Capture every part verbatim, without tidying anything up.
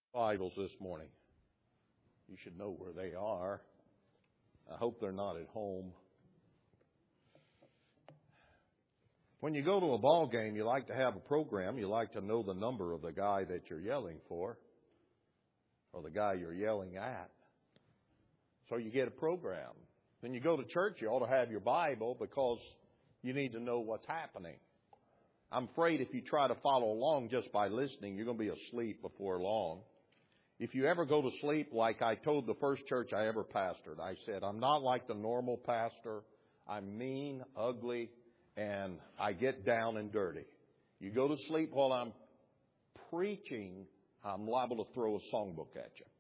Bibles this morning. You should know where they are. I hope they're not at home. When you go to a ball game, you like to have a program. You like to know the number of the guy that you're yelling for or the guy you're yelling at. So you get a program. When you go to church, you ought to have your Bible because you need to know what's happening. I'm afraid if you try to follow along just by listening, you're going to be asleep before long. If you ever go to sleep, like I told the first church I ever pastored, I said, I'm not like the normal pastor. I'm mean, ugly, and I get down and dirty. You go to sleep while I'm preaching, I'm liable to throw a songbook at you.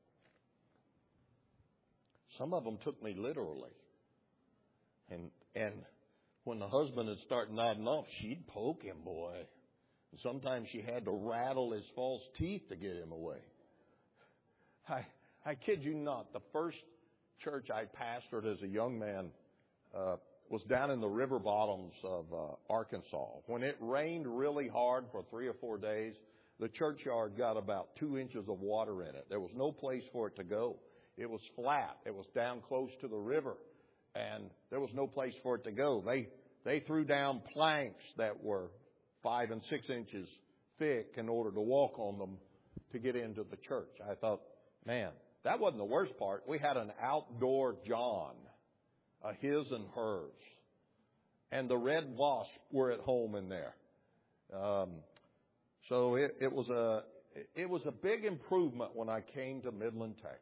Some of them took me literally. And and when the husband would start nodding off, she'd poke him, boy. And sometimes she had to rattle his false teeth to get him away. I, I kid you not, the first church I pastored as a young man uh, was down in the river bottoms of uh, Arkansas. When it rained really hard for three or four days, the churchyard got about two inches of water in it. There was no place for it to go. It was flat. It was down close to the river, and there was no place for it to go. They they threw down planks that were five and six inches thick in order to walk on them to get into the church. I thought, man, that wasn't the worst part. We had an outdoor John, a his and hers. And the red wasps were at home in there. Um, so it, it was a it was a big improvement when I came to Midland, Texas.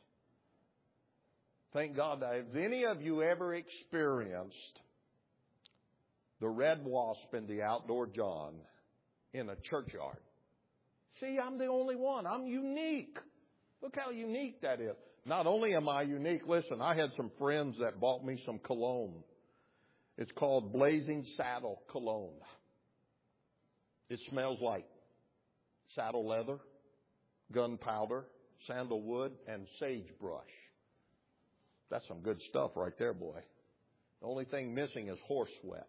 Thank God. Has any of you ever experienced the red wasp in the outdoor John in a churchyard? See, I'm the only one. I'm unique. Look how unique that is. Not only am I unique, listen, I had some friends that bought me some cologne. It's called Blazing Saddle Cologne. It smells like saddle leather, gunpowder, sandalwood, and sagebrush. That's some good stuff right there, boy. The only thing missing is horse sweat.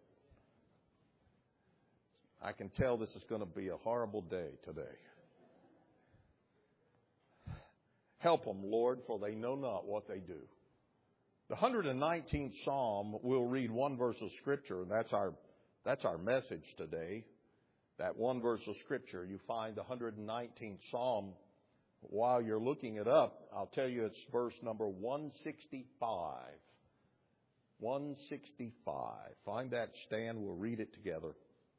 I can tell this is going to be a horrible day today. Help them, Lord, for they know not what they do. The one hundred nineteenth Psalm, we'll read one verse of Scripture, and that's our that's our message today. That one verse of Scripture, you find the one hundred nineteenth Psalm. While you're looking it up, I'll tell you it's verse number one sixty-five. one sixty-five. Find that stand, we'll read it together.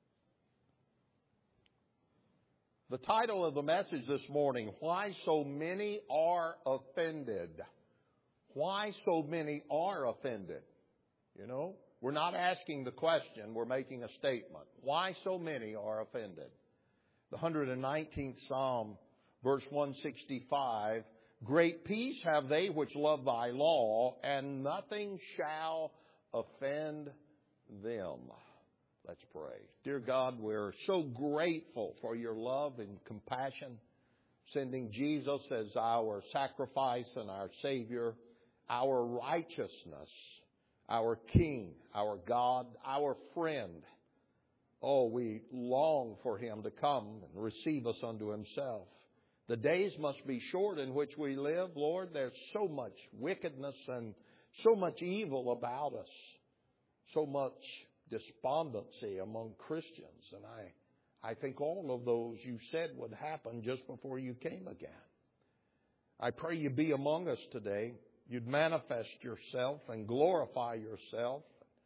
The title of the message this morning, Why So Many Are Offended. Why so many are offended? You know, we're not asking the question, we're making a statement. Why so many are offended? The one hundred nineteenth Psalm, verse one sixty-five, Great peace have they which love thy law, and nothing shall offend them. Let's pray. Dear God, we're so grateful for your love and compassion, sending Jesus as our sacrifice and our Savior, our righteousness, our King, our God, our friend. Oh, we long for Him to come and receive us unto Himself. The days must be short in which we live, Lord. There's so much wickedness and so much evil about us, so much despondency among Christians. And I, I think all of those you said would happen just before you came again. I pray you be among us today. You'd manifest yourself and glorify yourself.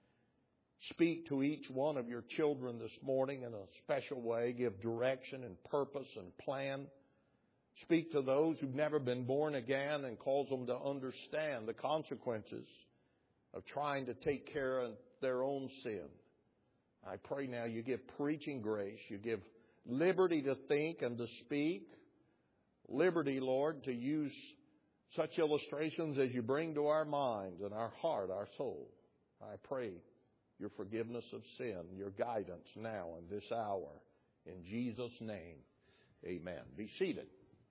Speak to each one of your children this morning in a special way. Give direction and purpose and plan. Speak to those who've never been born again and cause them to understand the consequences of trying to take care of their own sin. I pray now you give preaching grace. You give liberty to think and to speak. Liberty, Lord, to use such illustrations as you bring to our minds and our heart, our soul. I pray your forgiveness of sin, your guidance now in this hour. In Jesus' name, amen. Be seated.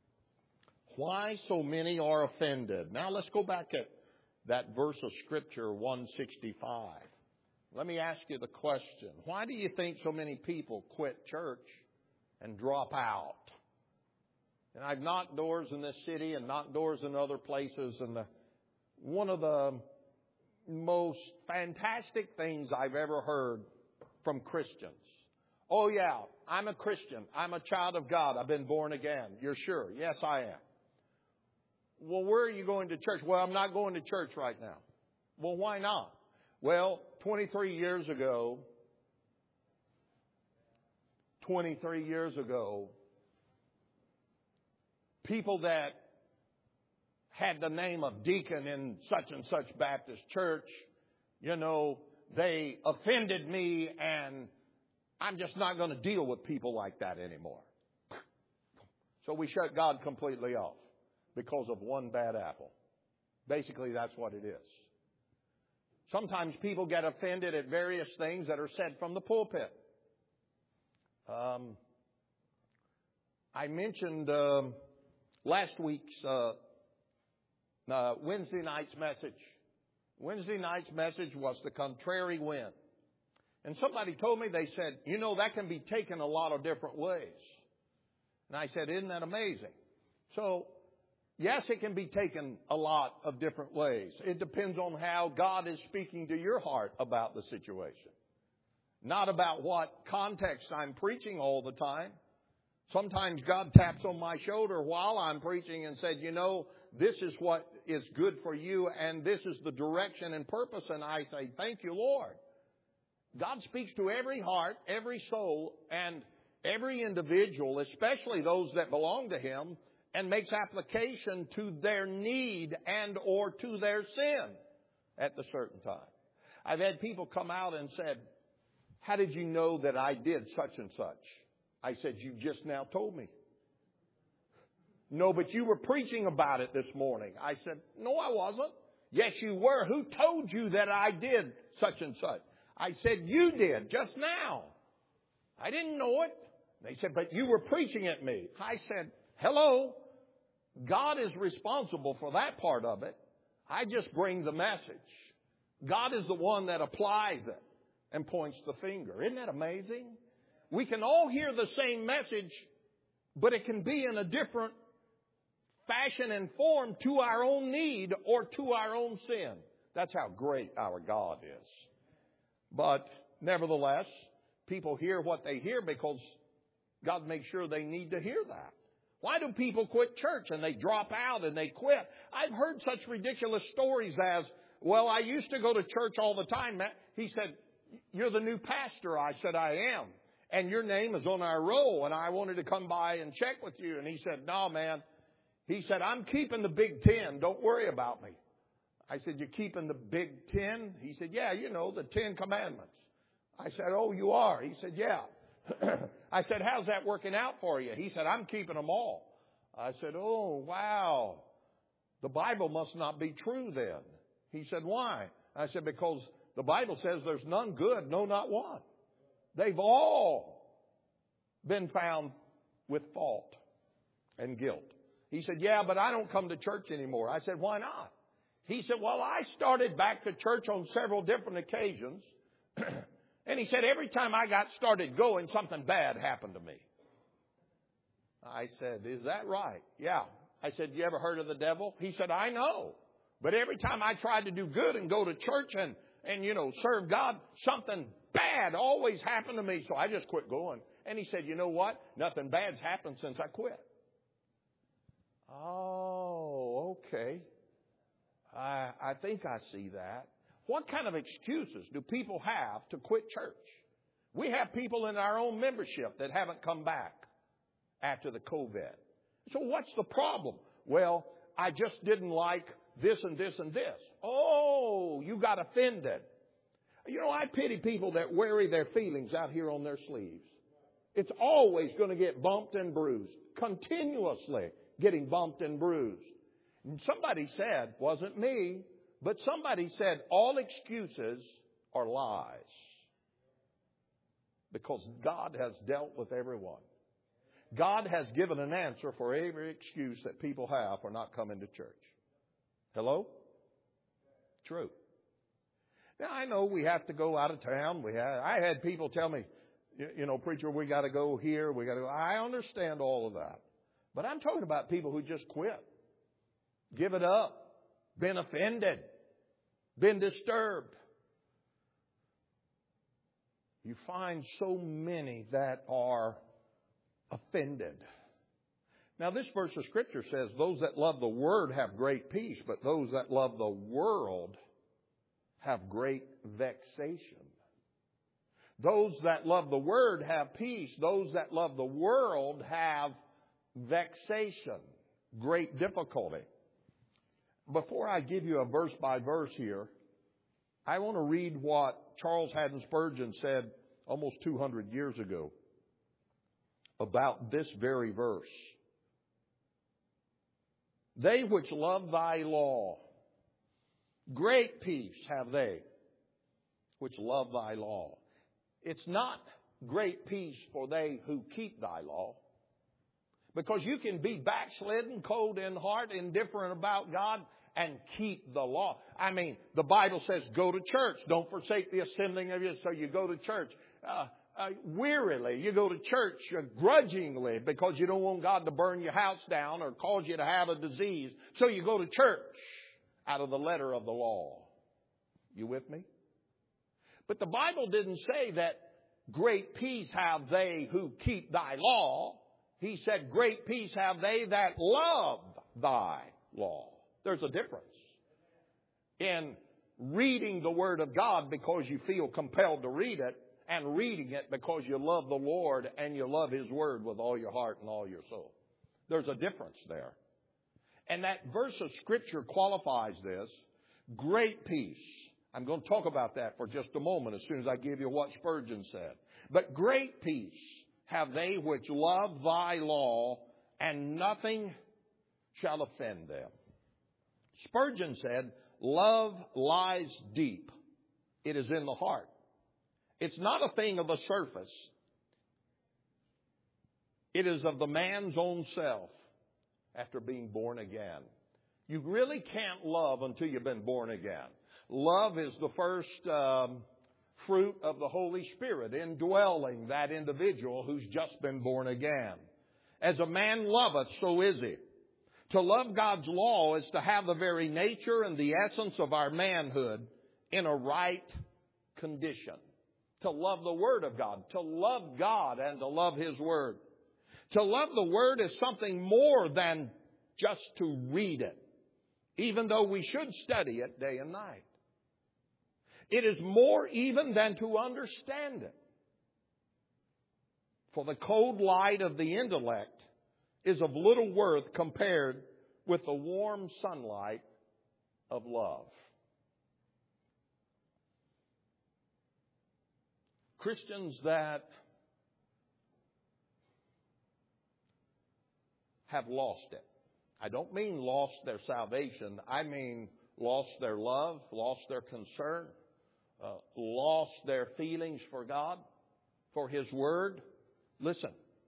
Why so many are offended? Now let's go back at that verse of Scripture, one sixty-five. Let me ask you the question. Why do you think so many people quit church and drop out? And I've knocked doors in this city and knocked doors in other places. And the, one of the most fantastic things I've ever heard from Christians. Oh, yeah, I'm a Christian. I'm a child of God. I've been born again. You're sure? Yes, I am. Well, where are you going to church? Well, I'm not going to church right now. Well, why not? Well, twenty-three years ago, twenty-three years ago, people that had the name of deacon in such and such Baptist church, you know, they offended me, and I'm just not going to deal with people like that anymore. So we shut God completely off because of one bad apple. Basically, that's what it is. Sometimes people get offended at various things that are said from the pulpit. Um, I mentioned um, last week's uh, uh, Wednesday night's message. Wednesday night's message was the contrary wind. And somebody told me, they said, you know, that can be taken a lot of different ways. And I said, isn't that amazing? So, yes, it can be taken a lot of different ways. It depends on how God is speaking to your heart about the situation. Not about what context I'm preaching all the time. Sometimes God taps on my shoulder while I'm preaching and said, you know, this is what is good for you and this is the direction and purpose. And I say, thank you, Lord. God speaks to every heart, every soul, and every individual, especially those that belong to Him, and makes application to their need and or to their sin at the certain time. I've had people come out and said, how did you know that I did such and such? I said, you just now told me. No, but you were preaching about it this morning. I said, no, I wasn't. Yes, you were. Who told you that I did such and such? I said, you did just now. I didn't know it. They said, but you were preaching at me. I said, hello. God is responsible for that part of it. I just bring the message. God is the one that applies it and points the finger. Isn't that amazing? We can all hear the same message, but it can be in a different fashion and form to our own need or to our own sin. That's how great our God is. But nevertheless, people hear what they hear because God makes sure they need to hear that. Why do people quit church and they drop out and they quit? I've heard such ridiculous stories as, well, I used to go to church all the time. He said, you're the new pastor. I said, I am. And your name is on our roll, and I wanted to come by and check with you. And he said, no, man. He said, I'm keeping the Big Ten. Don't worry about me. I said, you're keeping the Big Ten? He said, yeah, you know, the Ten Commandments. I said, oh, you are? He said, yeah. I said, how's that working out for you? He said, I'm keeping them all. I said, oh, wow. The Bible must not be true then. He said, why? I said, because the Bible says there's none good, no, not one. They've all been found with fault and guilt. He said, yeah, but I don't come to church anymore. I said, why not? He said, well, I started back to church on several different occasions. And he said, every time I got started going, something bad happened to me. I said, is that right? Yeah. I said, you ever heard of the devil? He said, I know. But every time I tried to do good and go to church and, and you know, serve God, something bad always happened to me. So I just quit going. And he said, you know what? Nothing bad's happened since I quit. Oh, okay. I, I think I see that. What kind of excuses do people have to quit church? We have people in our own membership that haven't come back after the COVID. So what's the problem? Well, I just didn't like this and this and this. Oh, you got offended. You know, I pity people that wear their feelings out here on their sleeves. It's always going to get bumped and bruised. Continuously getting bumped and bruised. And somebody said, wasn't me, but somebody said all excuses are lies. Because God has dealt with everyone. God has given an answer for every excuse that people have for not coming to church. Hello? True. Now, I know we have to go out of town. We had, I had people tell me, you, you know, preacher, we got to go here. We got to go. I understand all of that. But I'm talking about people who just quit. Give it up. Been offended. Been disturbed. You find so many that are offended. Now this verse of Scripture says, those that love the Word have great peace, but those that love the world have great vexation. Those that love the Word have peace. Those that love the world have vexation, great difficulty. Before I give you a verse by verse here, I want to read what Charles Haddon Spurgeon said almost two hundred years ago about this very verse. They which love thy law, great peace have they which love thy law. It's not great peace for they who keep thy law. Because you can be backslidden, cold in heart, indifferent about God, and keep the law. I mean, the Bible says go to church. Don't forsake the assembling of you. So you go to church uh, uh, wearily. You go to church uh, grudgingly because you don't want God to burn your house down or cause you to have a disease. So you go to church out of the letter of the law. You with me? But the Bible didn't say that great peace have they who keep thy law. He said, great peace have they that love thy law. There's a difference in reading the Word of God because you feel compelled to read it and reading it because you love the Lord and you love His Word with all your heart and all your soul. There's a difference there. And that verse of Scripture qualifies this. Great peace. I'm going to talk about that for just a moment as soon as I give you what Spurgeon said. But great peace have they which love thy law, and nothing shall offend them. Spurgeon said, love lies deep. It is in the heart. It's not a thing of the surface. It is of the man's own self after being born again. You really can't love until you've been born again. Love is the first um, fruit of the Holy Spirit indwelling that individual who's just been born again. As a man loveth, so is he. To love God's law is to have the very nature and the essence of our manhood in a right condition. To love the Word of God, to love God and to love His Word. To love the Word is something more than just to read it, even though we should study it day and night. It is more even than to understand it. For the cold light of the intellect is of little worth compared with the warm sunlight of love. Christians that have lost it. I don't mean lost their salvation. I mean lost their love, lost their concern, uh, lost their feelings for God, for His Word. Listen.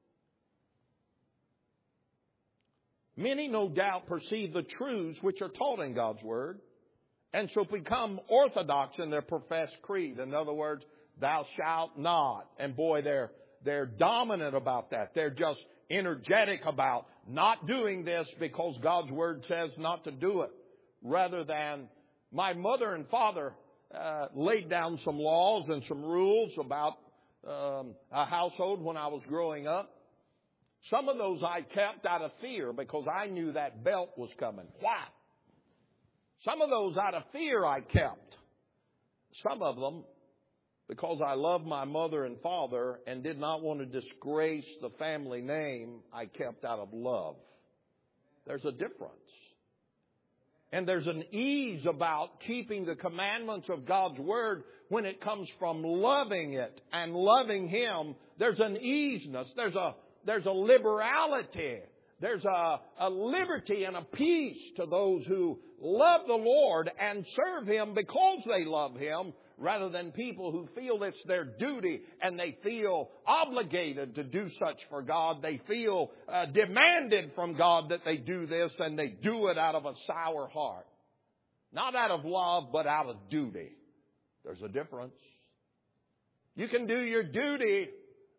Many, no doubt, perceive the truths which are taught in God's Word and so become orthodox in their professed creed. In other words, thou shalt not. And boy, they're, they're dominant about that. They're just energetic about not doing this because God's Word says not to do it. Rather than my mother and father uh, laid down some laws and some rules about um, a household when I was growing up. Some of those I kept out of fear because I knew that belt was coming. Why? Some of those out of fear I kept. Some of them because I loved my mother and father and did not want to disgrace the family name, I kept out of love. There's a difference. And there's an ease about keeping the commandments of God's Word when it comes from loving it and loving Him. There's an easiness. There's a There's a liberality. There's a, a liberty and a peace to those who love the Lord and serve Him because they love Him, rather than people who feel it's their duty and they feel obligated to do such for God. They feel uh, demanded from God that they do this, and they do it out of a sour heart. Not out of love, but out of duty. There's a difference. You can do your duty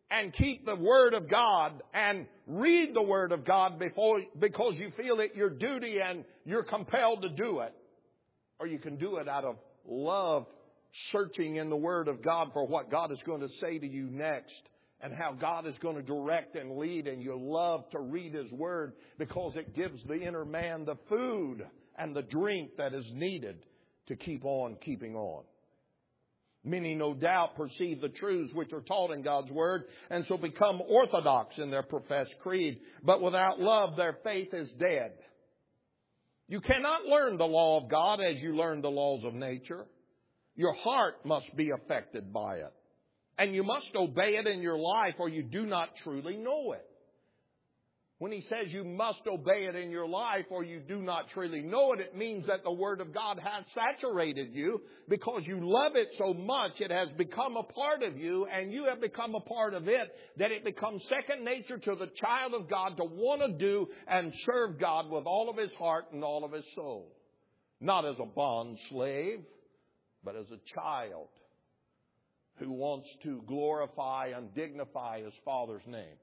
and keep the Word of God and read the Word of God before, because you feel it your duty and you're compelled to do it. Or you can do it out of love, searching in the Word of God for what God is going to say to you next and how God is going to direct and lead. And you love to read His Word because it gives the inner man the food and the drink that is needed to keep on keeping on. Many, no doubt, perceive the truths which are taught in God's Word and so become orthodox in their professed creed. But without love, their faith is dead. You cannot learn the law of God as you learn the laws of nature. Your heart must be affected by it. And you must obey it in your life or you do not truly know it. When he says you must obey it in your life or you do not truly know it, it means that the Word of God has saturated you because you love it so much. It has become a part of you and you have become a part of it, that it becomes second nature to the child of God to want to do and serve God with all of his heart and all of his soul. Not as a bond slave, but as a child who wants to glorify and dignify his Father's name.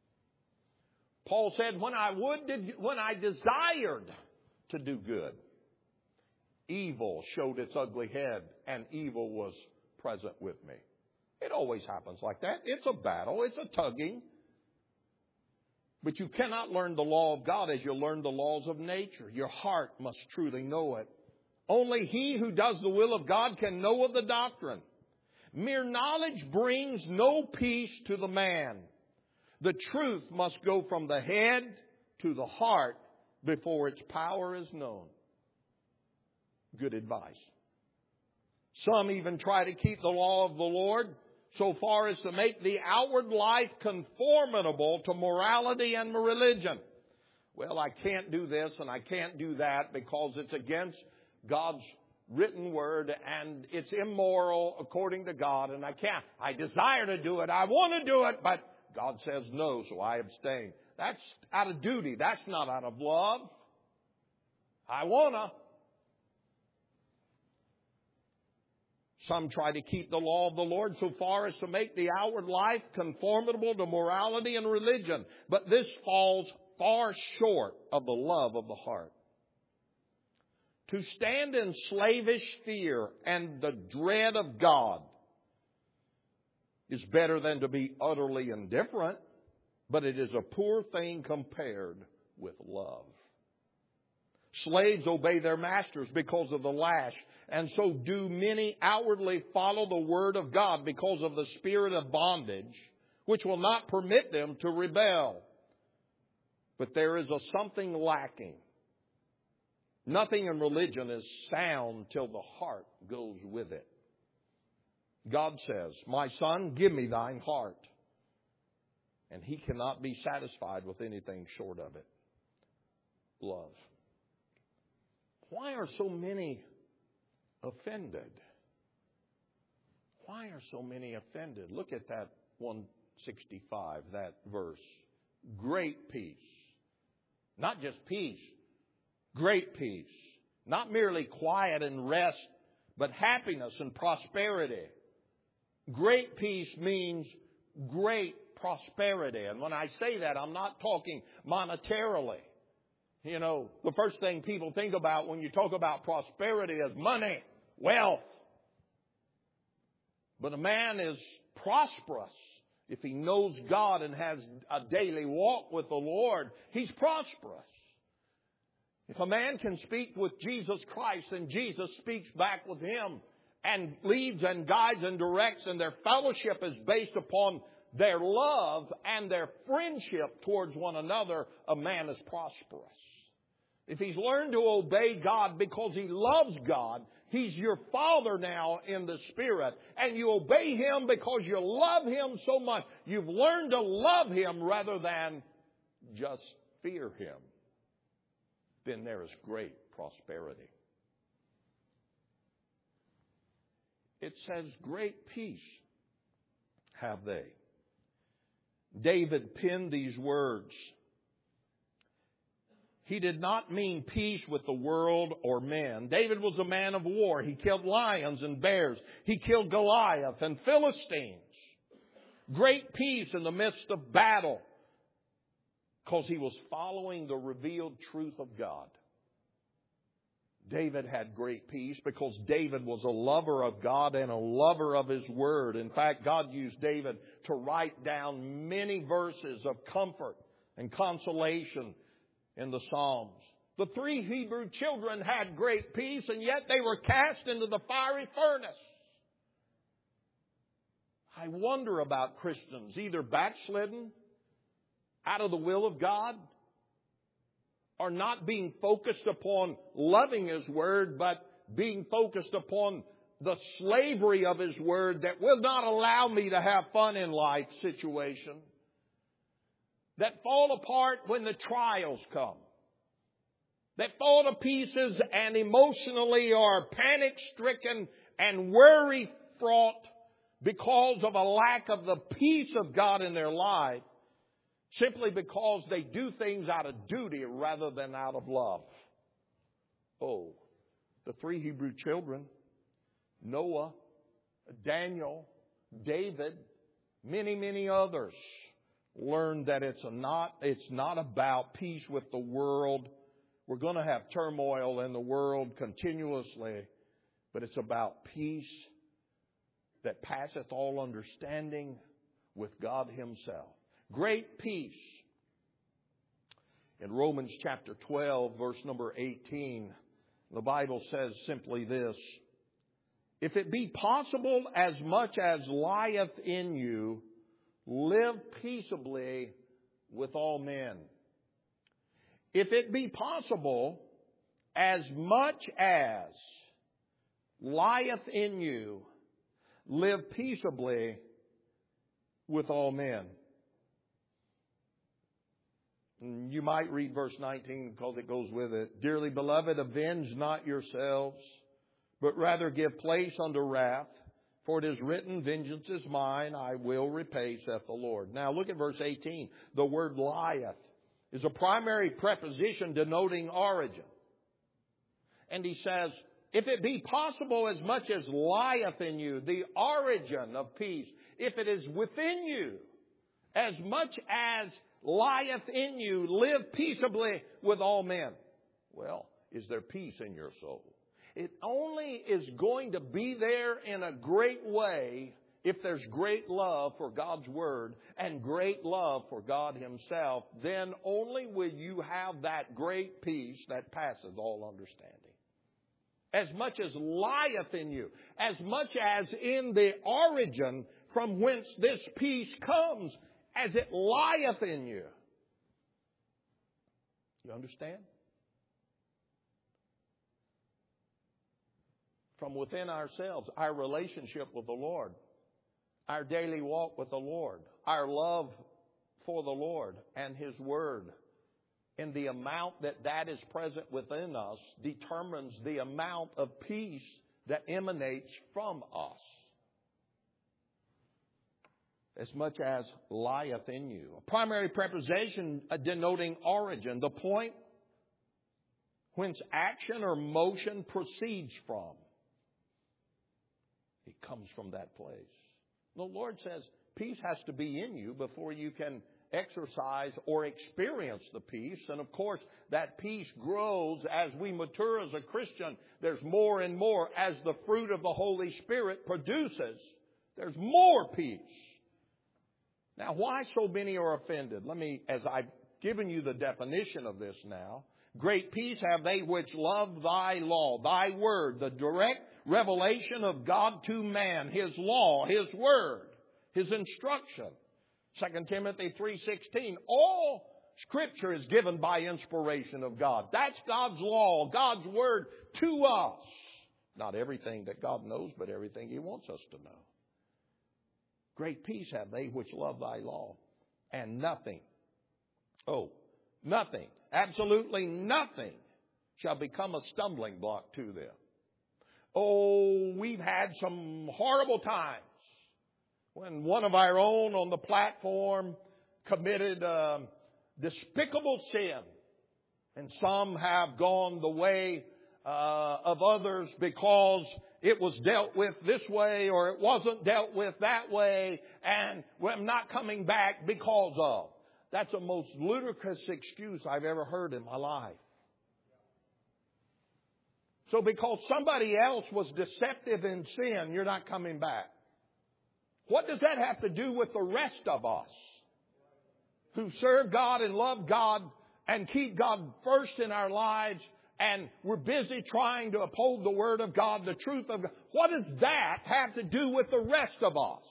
Paul said, when I would, did, when I desired to do good, evil showed its ugly head and evil was present with me. It always happens like that. It's a battle. It's a tugging. But you cannot learn the law of God as you learn the laws of nature. Your heart must truly know it. Only he who does the will of God can know of the doctrine. Mere knowledge brings no peace to the man. The truth must go from the head to the heart before its power is known. Good advice. Some even try to keep the law of the Lord so far as to make the outward life conformable to morality and religion. Well, I can't do this and I can't do that because it's against God's written word and it's immoral according to God, and I can't. I desire to do it. I want to do it, but God says no, so I abstain. That's out of duty. That's not out of love. I wanna. Some try to keep the law of the Lord so far as to make the outward life conformable to morality and religion. But this falls far short of the love of the heart. To stand in slavish fear and the dread of God is better than to be utterly indifferent, but it is a poor thing compared with love. Slaves obey their masters because of the lash, and so do many outwardly follow the word of God because of the spirit of bondage, which will not permit them to rebel. But there is a something lacking. Nothing in religion is sound till the heart goes with it. God says, my son, give me thine heart. And he cannot be satisfied with anything short of it. Love. Why are so many offended? Why are so many offended? Look at that one sixty-five, that verse. Great peace. Not just peace. Great peace. Not merely quiet and rest, but happiness and prosperity. Great peace means great prosperity. And when I say that, I'm not talking monetarily. You know, the first thing people think about when you talk about prosperity is money, wealth. But a man is prosperous if he knows God and has a daily walk with the Lord. He's prosperous. If a man can speak with Jesus Christ and Jesus speaks back with him and leads and guides and directs, and their fellowship is based upon their love and their friendship towards one another, a man is prosperous. If he's learned to obey God because he loves God, he's your father now in the Spirit, and you obey him because you love him so much. You've learned to love him rather than just fear him. Then there is great prosperity. It says, great peace have they. David penned these words. He did not mean peace with the world or men. David was a man of war. He killed lions and bears. He killed Goliath and Philistines. great peace in the midst of battle because he was following the revealed truth of God. David had great peace because David was a lover of God and a lover of His Word. In fact, God used David to write down many verses of comfort and consolation in the Psalms. The three Hebrew children had great peace, and yet they were cast into the fiery furnace. I wonder about Christians, either backslidden, out of the will of God, or not being focused upon loving His Word, but being focused upon the slavery of His Word that will not allow me to have fun in life situation, that fall apart when the trials come, that fall to pieces and emotionally are panic-stricken and worry-fraught because of a lack of the peace of God in their life, simply because they do things out of duty rather than out of love. Oh, the three Hebrew children, Noah, Daniel, David, many, many others, learned that it's not, it's not about peace with the world. We're going to have turmoil in the world continuously, but it's about peace that passeth all understanding with God Himself. Great peace. In Romans chapter twelve, verse number eighteen, the Bible says simply this: if it be possible, as much as lieth in you, live peaceably with all men. If it be possible, as much as lieth in you, live peaceably with all men. You might read verse nineteen because it goes with it. Dearly beloved, avenge not yourselves, but rather give place unto wrath. For it is written, vengeance is mine, I will repay, saith the Lord. Now look at verse eighteen. The word lieth is a primary preposition denoting origin. And he says, if it be possible, as much as lieth in you, the origin of peace, if it is within you, as much as lieth in you, live peaceably with all men. Well, is there peace in your soul? It only is going to be there in a great way if there's great love for God's Word and great love for God Himself. Then only will you have that great peace that passeth all understanding. As much as lieth in you, as much as in the origin from whence this peace comes, as it lieth in you. You understand? From within ourselves, our relationship with the Lord, our daily walk with the Lord, our love for the Lord and His Word, and the amount that that is present within us determines the amount of peace that emanates from us. As much as lieth in you. A primary preposition denoting origin, the point whence action or motion proceeds from. It comes from that place. The Lord says peace has to be in you before you can exercise or experience the peace. And of course, that peace grows as we mature as a Christian. There's more and more as the fruit of the Holy Spirit produces. There's more peace. Now, why so many are offended? Let me, as I've given you the definition of this now. Great peace have they which love thy law, thy word, the direct revelation of God to man, His law, His word, His instruction. Second Timothy three sixteen, all Scripture is given by inspiration of God. That's God's law, God's word to us. Not everything that God knows, but everything He wants us to know. Great peace have they which love thy law, and nothing, oh, nothing, absolutely nothing shall become a stumbling block to them. Oh, we've had some horrible times when one of our own on the platform committed a despicable sin, and some have gone the way uh, of others because it was dealt with this way or it wasn't dealt with that way, and I'm not coming back because of. That's the most ludicrous excuse I've ever heard in my life. So because somebody else was deceptive in sin, you're not coming back. What does that have to do with the rest of us who serve God and love God and keep God first in our lives, and we're busy trying to uphold the Word of God, the truth of God? What does that have to do with the rest of us?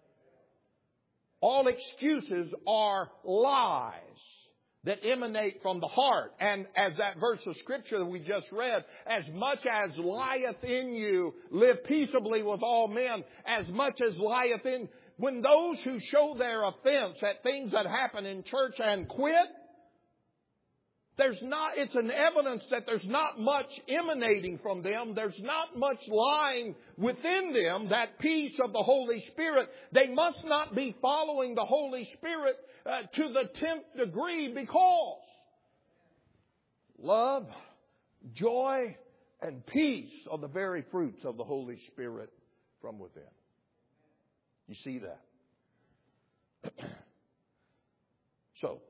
All excuses are lies that emanate from the heart. And as that verse of Scripture that we just read, as much as lieth in you, live peaceably with all men, as much as lieth in... When those who show their offense at things that happen in church and quit, there's not, it's an evidence that there's not much emanating from them. There's not much lying within them, that peace of the Holy Spirit. They must not be following the Holy Spirit uh, to the tenth degree, because love, joy, and peace are the very fruits of the Holy Spirit from within. You see that? So,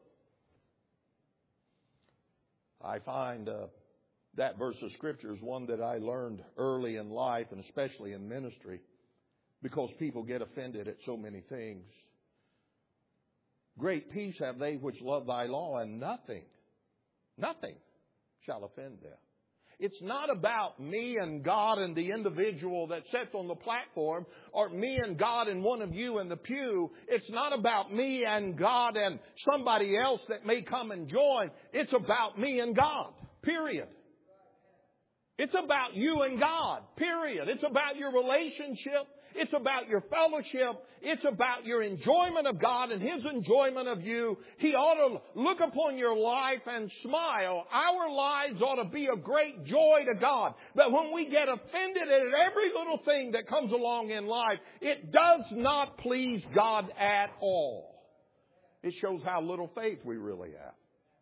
I find uh, that verse of Scripture is one that I learned early in life, and especially in ministry, because people get offended at so many things. Great peace have they which love thy law, and nothing, nothing shall offend them. It's not about me and God and the individual that sits on the platform, or me and God and one of you in the pew. It's not about me and God and somebody else that may come and join. It's about me and God, period. It's about you and God, period. It's about your relationship. It's about your fellowship. It's about your enjoyment of God and His enjoyment of you. He ought to look upon your life and smile. Our lives ought to be a great joy to God. But when we get offended at every little thing that comes along in life, it does not please God at all. It shows how little faith we really have.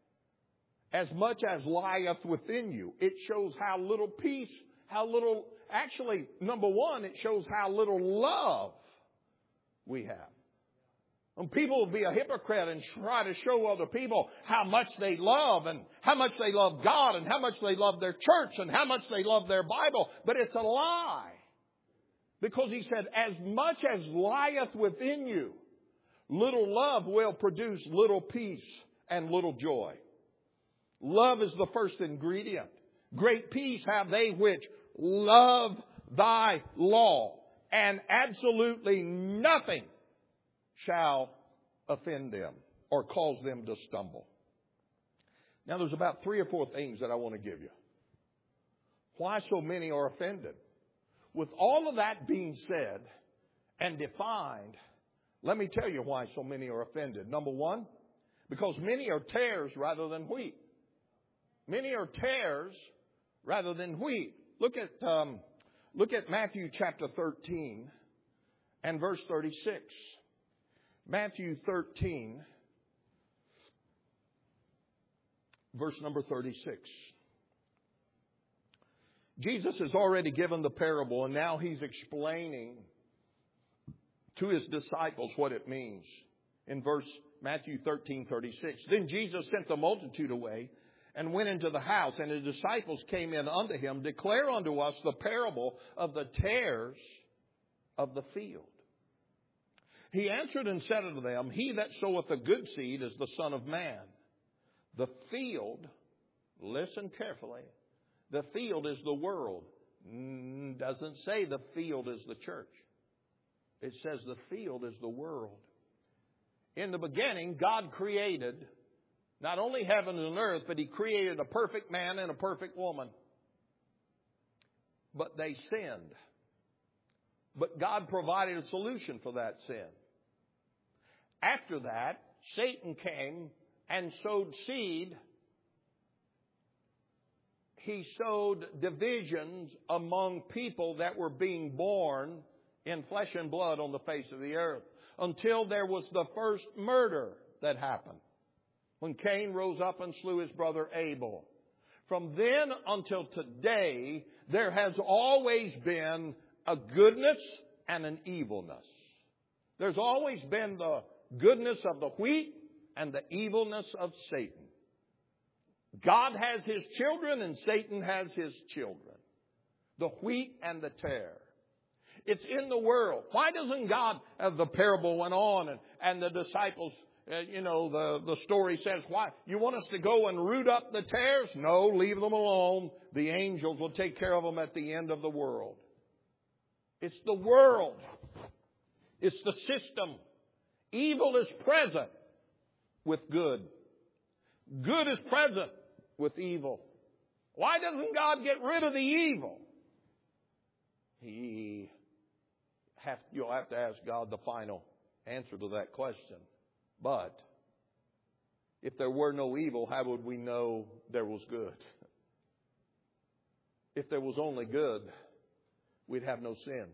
As much as lieth within you, it shows how little peace, how little... Actually, number one, it shows how little love we have. And people will be a hypocrite and try to show other people how much they love and how much they love God and how much they love their church and how much they love their Bible. But it's a lie. Because He said, as much as lieth within you, little love will produce little peace and little joy. Love is the first ingredient. Great peace have they which love thy law, and absolutely nothing shall offend them or cause them to stumble. Now, there's about three or four things that I want to give you. Why so many are offended? With all of that being said and defined, let me tell you why so many are offended. Number one, because many are tares rather than wheat. Many are tares rather than wheat. Look at um, look at Matthew chapter thirteen and verse thirty-six. Matthew thirteen, verse number thirty-six. Jesus has already given the parable, and now He's explaining to His disciples what it means. In verse Matthew thirteen thirty-six. Then Jesus sent the multitude away and went into the house, and His disciples came in unto Him, declare unto us the parable of the tares of the field. He answered and said unto them, He that soweth the good seed is the Son of Man. The field, listen carefully, the field is the world. Doesn't say the field is the church. It says the field is the world. In the beginning, God created not only heaven and earth, but He created a perfect man and a perfect woman. But they sinned. But God provided a solution for that sin. After that, Satan came and sowed seed. He sowed divisions among people that were being born in flesh and blood on the face of the earth, until there was the first murder that happened, when Cain rose up and slew his brother Abel. From then until today, there has always been a goodness and an evilness. There's always been the goodness of the wheat and the evilness of Satan. God has His children and Satan has his children. The wheat and the tare. It's in the world. Why doesn't God, as the parable went on and, and the disciples, uh, you know, the, the story says, why? You want us to go and root up the tares? No, leave them alone. The angels will take care of them at the end of the world. It's the world. It's the system. Evil is present with good. Good is present with evil. Why doesn't God get rid of the evil? He have, you'll have to ask God the final answer to that question. But if there were no evil, how would we know there was good? If there was only good, we'd have no sin.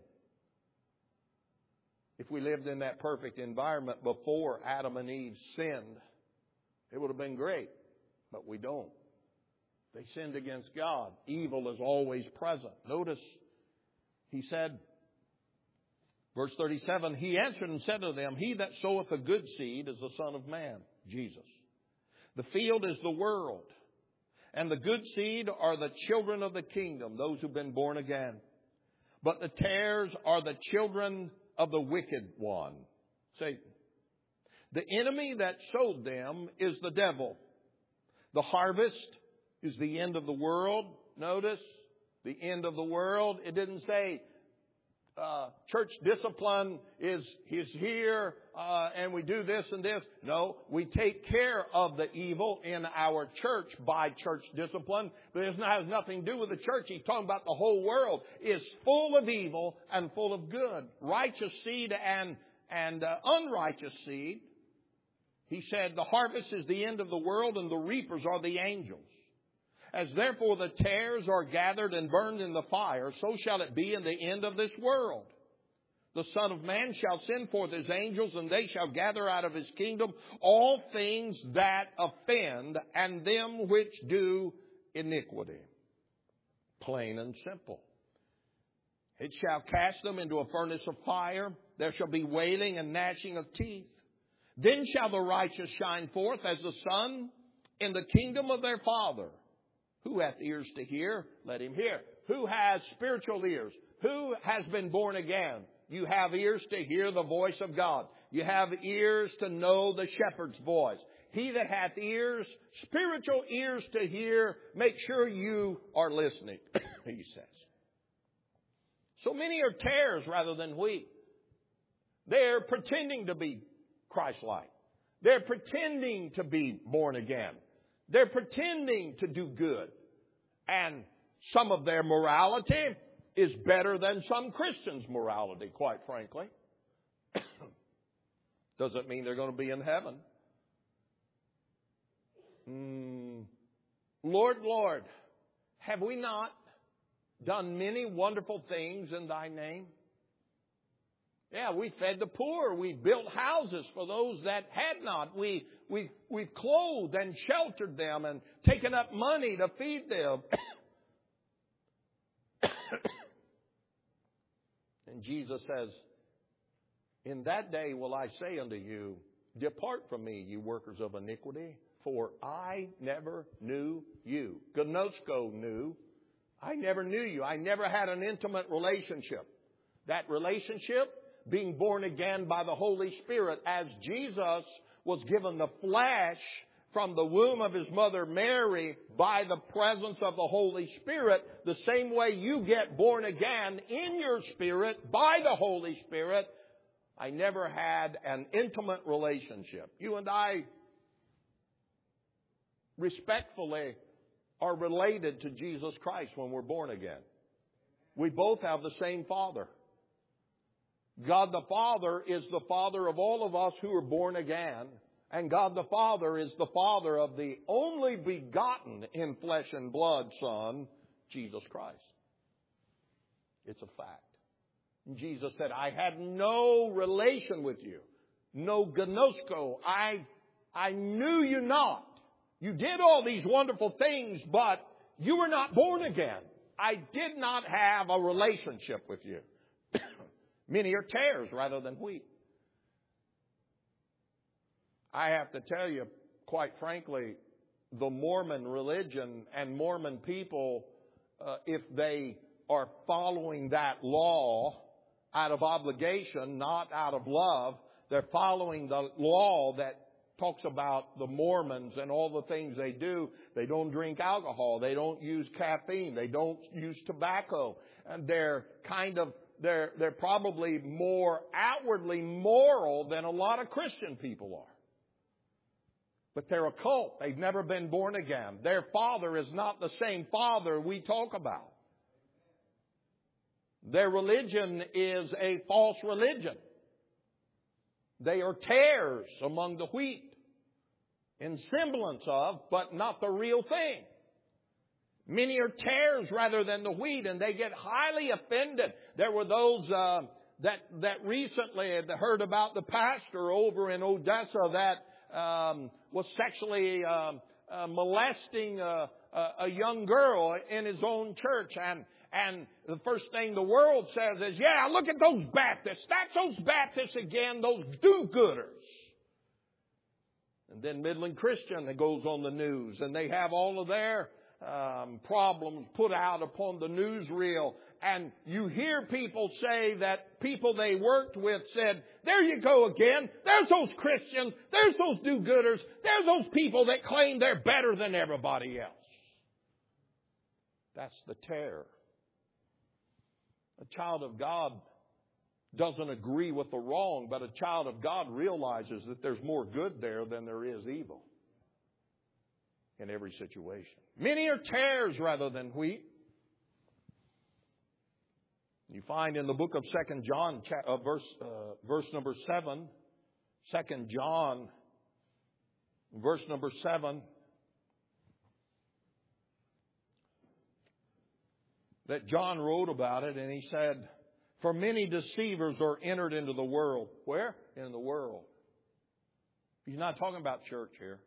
If we lived in that perfect environment before Adam and Eve sinned, it would have been great. But we don't. They sinned against God. Evil is always present. Notice, he said, verse thirty-seven, He answered and said to them, He that soweth a good seed is the Son of Man, Jesus. The field is the world, and the good seed are the children of the kingdom, those who've been born again. But the tares are the children of the wicked one, Satan. The enemy that sowed them is the devil. The harvest is the end of the world. Notice, the end of the world. It didn't say uh, church discipline is, is here uh, and we do this and this. No, we take care of the evil in our church by church discipline. But it has nothing to do with the church. He's talking about the whole world is full of evil and full of good. Righteous seed and, and uh, unrighteous seed. He said, the harvest is the end of the world and the reapers are the angels. As therefore the tares are gathered and burned in the fire, so shall it be in the end of this world. The Son of Man shall send forth His angels, and they shall gather out of His kingdom all things that offend, and them which do iniquity. Plain and simple. It shall cast them into a furnace of fire. There shall be wailing and gnashing of teeth. Then shall the righteous shine forth as the sun in the kingdom of their Father. Who hath ears to hear? Let him hear. Who has spiritual ears? Who has been born again? You have ears to hear the voice of God. You have ears to know the shepherd's voice. He that hath ears, spiritual ears to hear, make sure you are listening, he says. So many are tares rather than wheat. They're pretending to be Christ-like. They're pretending to be born again. They're pretending to do good. And some of their morality is better than some Christians' morality, quite frankly. Doesn't mean they're going to be in heaven. Mm. Lord, Lord, have we not done many wonderful things in Thy name? Yeah, we fed the poor. We built houses for those that had not. We, we, we've clothed and sheltered them and taken up money to feed them. And Jesus says, in that day will I say unto you, depart from me, you workers of iniquity, for I never knew you. Gnosko knew. I never knew you. I never had an intimate relationship. That relationship being born again by the Holy Spirit, as Jesus was given the flesh from the womb of His mother Mary by the presence of the Holy Spirit, the same way you get born again in your spirit by the Holy Spirit. I never had an intimate relationship. You and I respectfully are related to Jesus Christ when we're born again. We both have the same Father. God the Father is the Father of all of us who are born again. And God the Father is the Father of the only begotten in flesh and blood Son, Jesus Christ. It's a fact. And Jesus said, I had no relation with you. No gnosko. I, I knew you not. You did all these wonderful things, but you were not born again. I did not have a relationship with you. Many are tares rather than wheat. I have to tell you, quite frankly, the Mormon religion and Mormon people, uh, if they are following that law out of obligation, not out of love, they're following the law that talks about the Mormons and all the things they do. They don't drink alcohol. They don't use caffeine. They don't use tobacco. And they're kind of, they're, they're probably more outwardly moral than a lot of Christian people are. But they're a cult. They've never been born again. Their father is not the same father we talk about. Their religion is a false religion. They are tares among the wheat, in semblance of, but not the real thing. Many are tares rather than the wheat, and they get highly offended. There were those uh, that that recently had heard about the pastor over in Odessa that um, was sexually um, uh, molesting a, a, a young girl in his own church, and and the first thing the world says is, yeah, look at those Baptists. That's those Baptists again, those do-gooders. And then Midland Christian that goes on the news, and they have all of their um, problems put out upon the newsreel. And you hear people say that people they worked with said, there you go again. There's those Christians. There's those do-gooders. There's those people that claim they're better than everybody else. That's the terror. A child of God doesn't agree with the wrong, but a child of God realizes that there's more good there than there is evil in every situation. Many are tares rather than wheat. You find in the book of Second John, uh, verse uh, verse number seven, Second John, verse number seven, that John wrote about it, and he said, for many deceivers are entered into the world. Where? In the world. He's not talking about church here.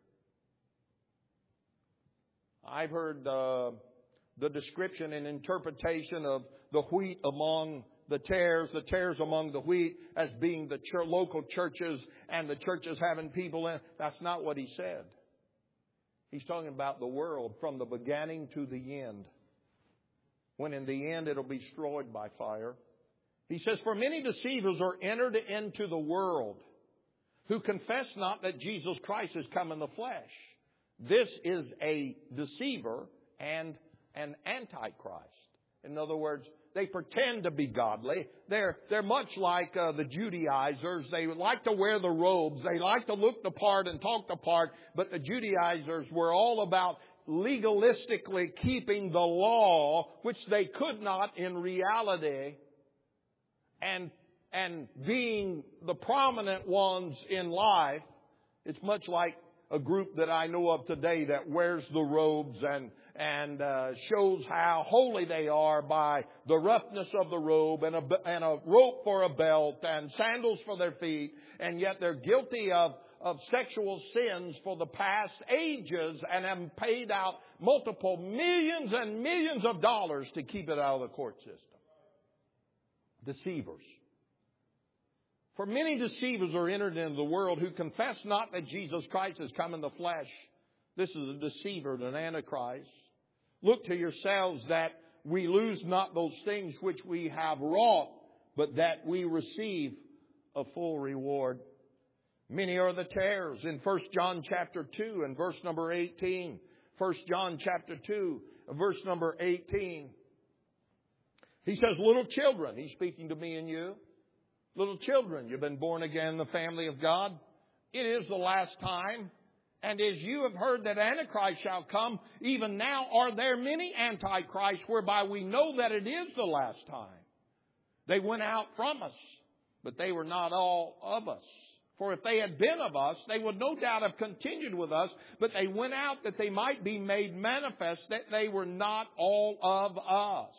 I've heard uh, the description and interpretation of the wheat among the tares, the tares among the wheat, as being the ch- local churches and the churches having people in. That's not what he said. He's talking about the world from the beginning to the end. When in the end it'll be destroyed by fire. He says, for many deceivers are entered into the world, who confess not that Jesus Christ has come in the flesh. This is a deceiver and an antichrist. In other words, they pretend to be godly. They're, they're much like uh, the Judaizers. They like to wear the robes. They like to look the part and talk the part. But the Judaizers were all about legalistically keeping the law, which they could not in reality, and and being the prominent ones in life. It's much like a group that I know of today that wears the robes and and uh, shows how holy they are by the roughness of the robe and a, and a rope for a belt and sandals for their feet, and yet they're guilty of of sexual sins for the past ages and have paid out multiple millions and millions of dollars to keep it out of the court system. Deceivers. For many deceivers are entered into the world, who confess not that Jesus Christ has come in the flesh. This is a deceiver, an antichrist. Look to yourselves that we lose not those things which we have wrought, but that we receive a full reward. Many are the tares. In First John chapter two and verse number eighteen. First John chapter two, verse number eighteen. He says, little children, he's speaking to me and you. Little children, you've been born again in the family of God. It is the last time. And as you have heard that Antichrist shall come, even now are there many Antichrists, whereby we know that it is the last time. They went out from us, but they were not all of us. For if they had been of us, they would no doubt have continued with us, but they went out that they might be made manifest that they were not all of us.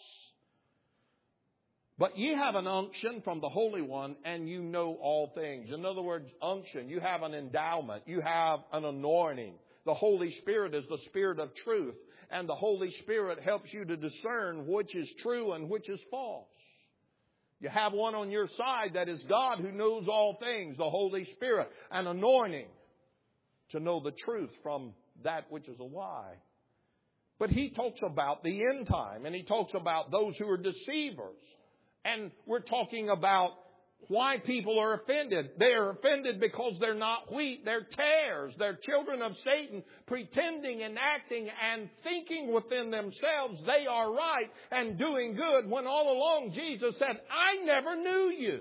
But ye have an unction from the Holy One, and you know all things. In other words, unction. You have an endowment. You have an anointing The Holy Spirit is the Spirit of truth. And the Holy Spirit helps you to discern which is true and which is false. You have one on your side that is God who knows all things, the Holy Spirit, an anointing to know the truth from that which is a lie. But he talks about the end time, and he talks about those who are deceivers. And we're talking about why people are offended. They are offended because they're not wheat. They're tares. They're children of Satan, pretending and acting and thinking within themselves they are right and doing good, when all along Jesus said, I never knew you.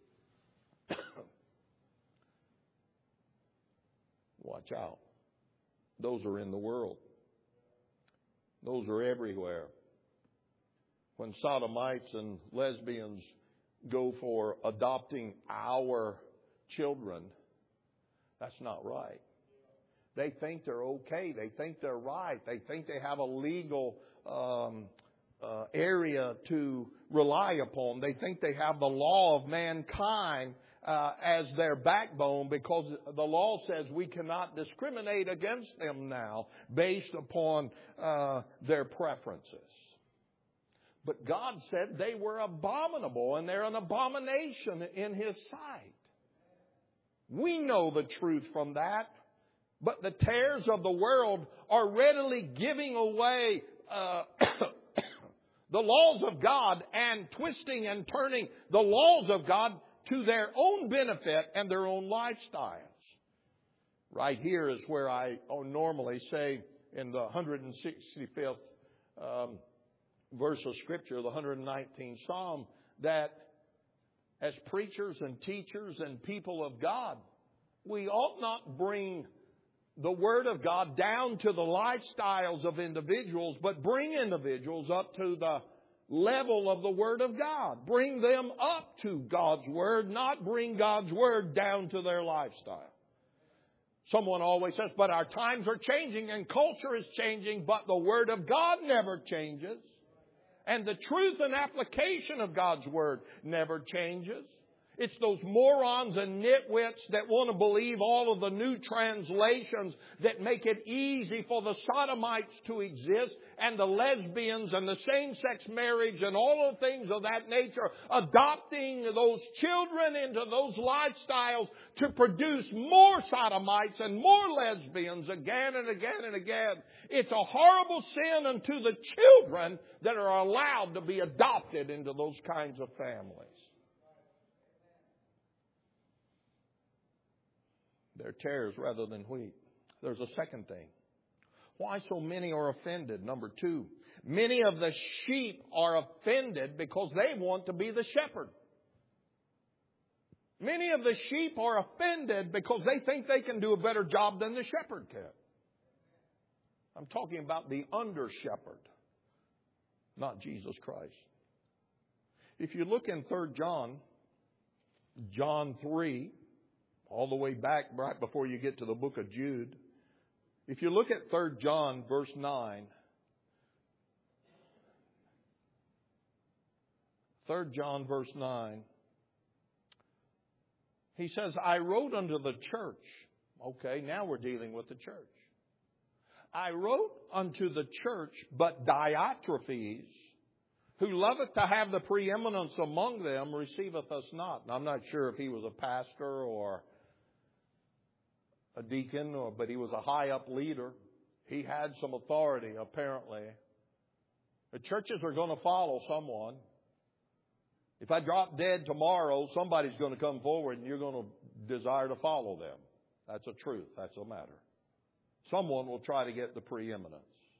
Watch out. Those are in the world. Those are everywhere. When sodomites and lesbians go for adopting our children, that's not right. They think they're okay. They think they're right. They think they have a legal um, uh, area to rely upon. They think they have the law of mankind uh, as their backbone, because the law says we cannot discriminate against them now based upon uh, their preferences. But God said they were abominable, and they're an abomination in His sight. We know the truth from that. But the tares of the world are readily giving away uh, the laws of God and twisting and turning the laws of God to their own benefit and their own lifestyles. Right here is where I normally say in the one hundred sixty-fifth um verse of Scripture, the one hundred nineteenth Psalm, that as preachers and teachers and people of God, we ought not bring the Word of God down to the lifestyles of individuals, but bring individuals up to the level of the Word of God. Bring them up to God's Word, not bring God's Word down to their lifestyle. Someone always says, but our times are changing and culture is changing, but the Word of God never changes. And the truth and application of God's Word never changes. It's those morons and nitwits that want to believe all of the new translations that make it easy for the sodomites to exist, and the lesbians and the same-sex marriage and all of things of that nature, adopting those children into those lifestyles to produce more sodomites and more lesbians again and again and again. It's a horrible sin unto the children that are allowed to be adopted into those kinds of families. They're tares rather than wheat. There's a second thing. Why so many are offended? Number two, many of the sheep are offended because they want to be the shepherd. Many of the sheep are offended because they think they can do a better job than the shepherd can. I'm talking about the under-shepherd, not Jesus Christ. If you look in Third John, John three, all the way back right before you get to the book of Jude, if you look at Third John verse nine, Third John verse nine, he says, I wrote unto the church. Okay, now we're dealing with the church. I wrote unto the church, but Diotrephes, who loveth to have the preeminence among them, receiveth us not. And I'm not sure if he was a pastor or a deacon, or but he was a high up leader. He had some authority, apparently. The churches are going to follow someone. If I drop dead tomorrow, somebody's going to come forward and you're going to desire to follow them. That's a truth. That's a matter. Someone will try to get the preeminence.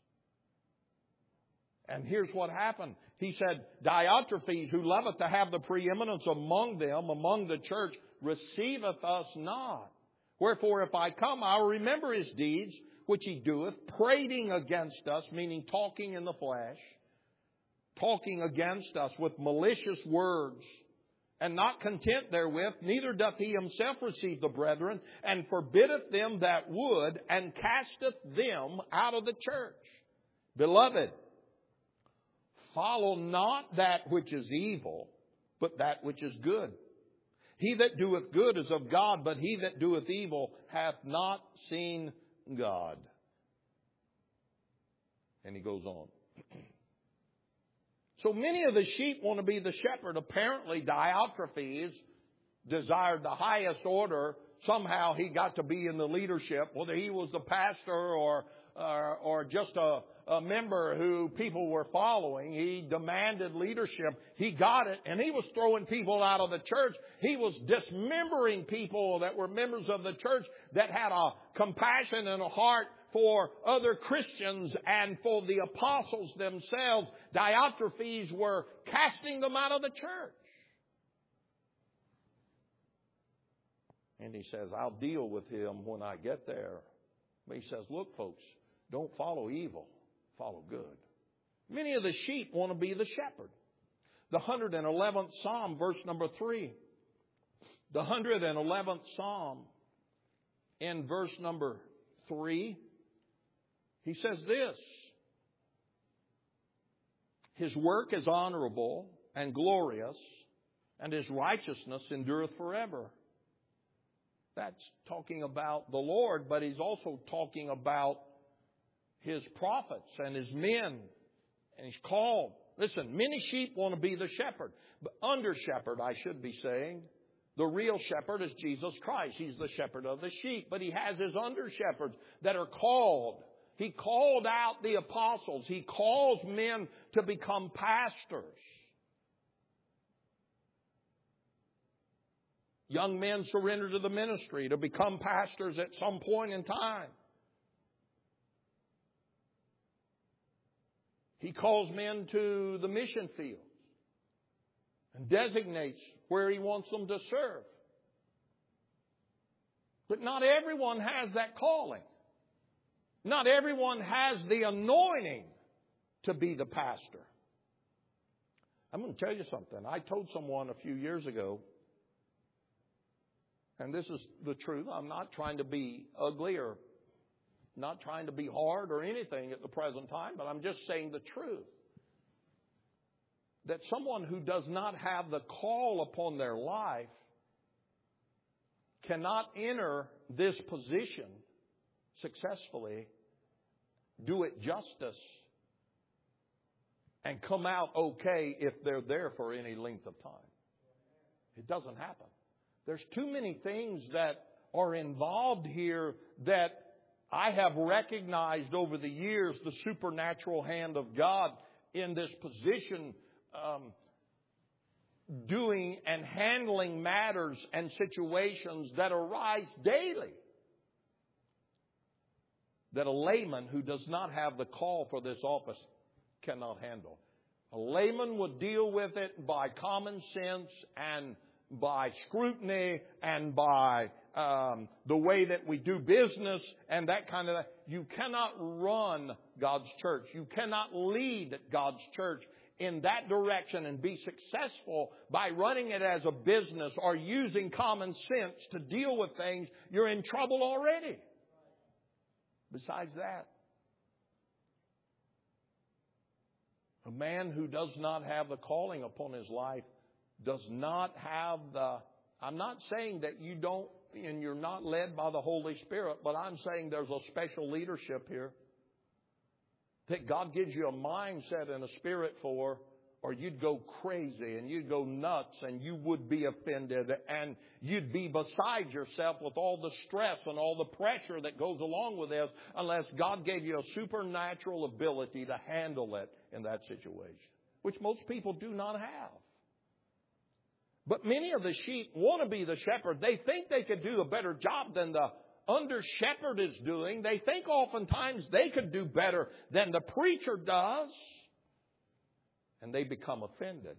And here's what happened. He said, Diotrephes, who loveth to have the preeminence among them, among the church, receiveth us not. Wherefore, if I come, I'll remember his deeds, which he doeth, prating against us, meaning talking in the flesh, talking against us with malicious words, and not content therewith, neither doth he himself receive the brethren, and forbiddeth them that would, and casteth them out of the church. Beloved, follow not that which is evil, but that which is good. He that doeth good is of God, but he that doeth evil hath not seen God. And he goes on. So many of the sheep want to be the shepherd. Apparently, Diotrephes desired the highest order. Somehow he got to be in the leadership, whether he was the pastor or or, or just a, a member who people were following. He demanded leadership. He got it, and he was throwing people out of the church. He was dismembering people that were members of the church that had a compassion and a heart for other Christians and for the apostles themselves. Diotrephes were casting them out of the church. And he says, I'll deal with him when I get there. But he says, look, folks, don't follow evil. Follow good. Many of the sheep want to be the shepherd. The one hundred eleventh Psalm, verse number three. The one hundred eleventh Psalm, in verse number three, he says this. His work is honorable and glorious, and his righteousness endureth forever. That's talking about the Lord, but he's also talking about his prophets and his men. And he's called. Listen, many sheep want to be the shepherd. But under shepherd, I should be saying. The real shepherd is Jesus Christ. He's the shepherd of the sheep. But he has his under shepherds that are called. He called out the apostles. He calls men to become pastors. Young men surrender to the ministry to become pastors at some point in time. He calls men to the mission fields and designates where he wants them to serve. But not everyone has that calling. Not everyone has the anointing to be the pastor. I'm going to tell you something. I told someone a few years ago, and this is the truth. I'm not trying to be ugly or not trying to be hard or anything at the present time, but I'm just saying the truth. That someone who does not have the call upon their life cannot enter this position successfully, do it justice, and come out okay if they're there for any length of time. It doesn't happen. There's too many things that are involved here that I have recognized over the years the supernatural hand of God in this position, um, doing and handling matters and situations that arise daily, that a layman who does not have the call for this office cannot handle. A layman would deal with it by common sense and by scrutiny and by um, the way that we do business and that kind of thing. You cannot run God's church. You cannot lead God's church in that direction and be successful by running it as a business or using common sense to deal with things. You're in trouble already. Besides that, a man who does not have the calling upon his life does not have the, I'm not saying that you don't and you're not led by the Holy Spirit, but I'm saying there's a special leadership here that God gives you a mindset and a spirit for, or you'd go crazy and you'd go nuts and you would be offended and you'd be beside yourself with all the stress and all the pressure that goes along with this unless God gave you a supernatural ability to handle it in that situation, which most people do not have. But many of the sheep want to be the shepherd. They think they could do a better job than the under shepherd is doing. They think oftentimes they could do better than the preacher does. And they become offended.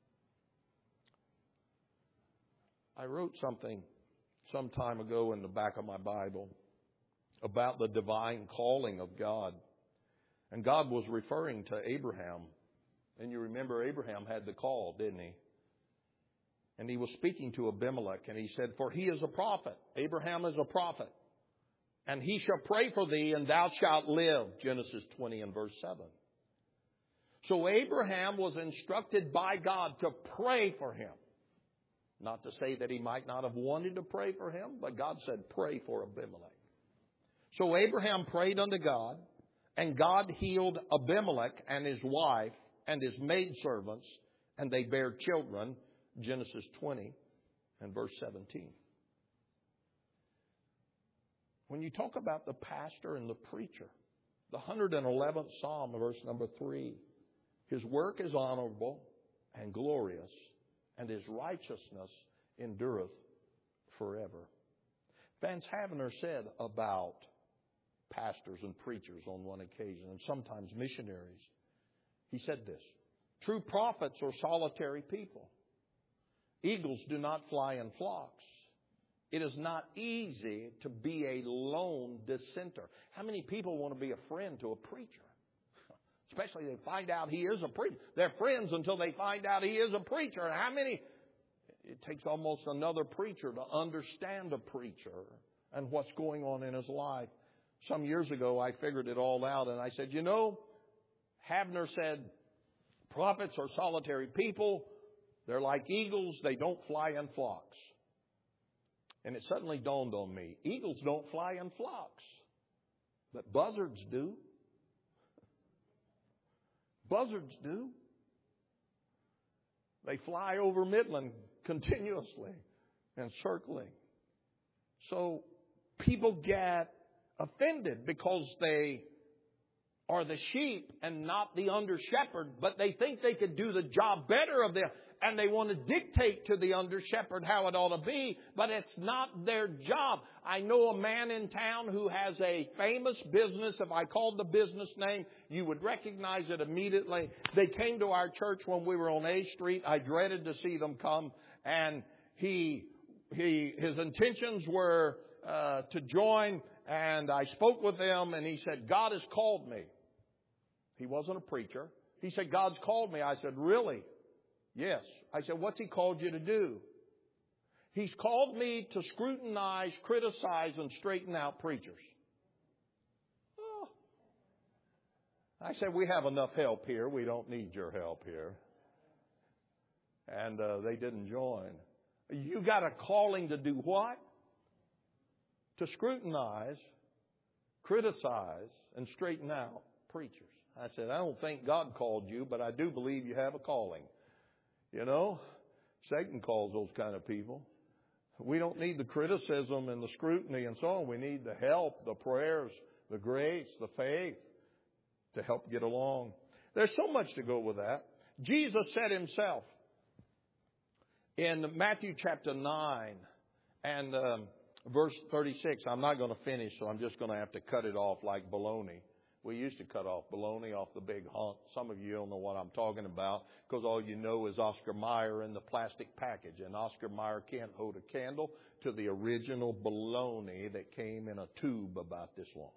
I wrote something some time ago in the back of my Bible about the divine calling of God. And God was referring to Abraham. And you remember Abraham had the call, didn't he? And he was speaking to Abimelech, and he said, for he is a prophet. Abraham is a prophet. And he shall pray for thee, and thou shalt live. Genesis twenty and verse seven. So Abraham was instructed by God to pray for him. Not to say that he might not have wanted to pray for him, but God said, pray for Abimelech. So Abraham prayed unto God, And God healed Abimelech and his wife and his maidservants, and they bare children. Genesis twenty and verse seventeen. When you talk about the pastor and the preacher, the one hundred eleventh Psalm, verse number three, his work is honorable and glorious, and his righteousness endureth forever. Vance Havner said about pastors and preachers on one occasion, and sometimes missionaries, he said this: true prophets are solitary people. Eagles do not fly in flocks. It is not easy to be a lone dissenter. How many people want to be a friend to a preacher? Especially they find out he is a preacher. They're friends until they find out he is a preacher. And how many? It takes almost another preacher to understand a preacher and what's going on in his life. Some years ago, I figured it all out, and I said, you know, Havner said, prophets are solitary people. They're like eagles. They don't fly in flocks. And it suddenly dawned on me, eagles don't fly in flocks, but buzzards do. Buzzards do. They fly over Midland continuously and circling. So people get offended because they are the sheep and not the under shepherd, but they think they could do the job better of them. And they want to dictate to the under shepherd how it ought to be, but it's not their job. I know a man in town who has a famous business. If I called the business name, you would recognize it immediately. They came to our church when we were on A Street. I dreaded to see them come, and he, he, his intentions were uh, to join. And I spoke with him, and he said, "God has called me." He wasn't a preacher. He said, "God's called me." I said, "Really?" "Yes." I said, "What's He called you to do?" "He's called me to scrutinize, criticize, and straighten out preachers." Oh. I said, "We have enough help here. We don't need your help here." And uh, they didn't join. You got a calling to do what? To scrutinize, criticize, and straighten out preachers. I said, "I don't think God called you, but I do believe you have a calling." You know, Satan calls those kind of people. We don't need the criticism and the scrutiny and so on. We need the help, the prayers, the grace, the faith to help get along. There's so much to go with that. Jesus said himself in Matthew chapter nine and um, verse thirty-six. I'm not going to finish, so I'm just going to have to cut it off like bologna. We used to cut off bologna off the big hunk. Some of you don't know what I'm talking about because all you know is Oscar Mayer in the plastic package. And Oscar Mayer can't hold a candle to the original bologna that came in a tube about this long.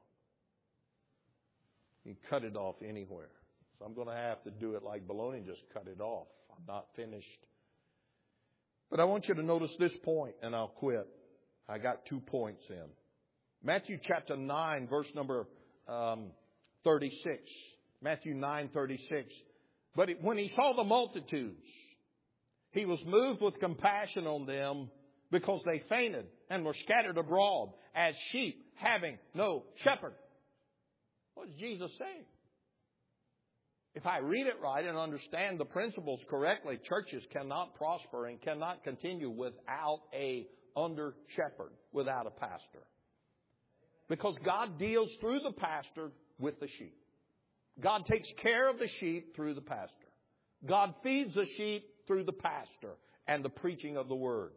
You can cut it off anywhere. So I'm going to have to do it like bologna and just cut it off. I'm not finished. But I want you to notice this point, and I'll quit. I got two points in. Matthew chapter nine, verse number um, thirty-six. Matthew nine thirty-six. But it, when he saw the multitudes, he was moved with compassion on them because they fainted and were scattered abroad as sheep having no shepherd. What does Jesus say? If I read it right and understand the principles correctly, churches cannot prosper and cannot continue without a under shepherd, without a pastor. Because God deals through the pastor with the sheep. God takes care of the sheep through the pastor. God feeds the sheep through the pastor and the preaching of the word.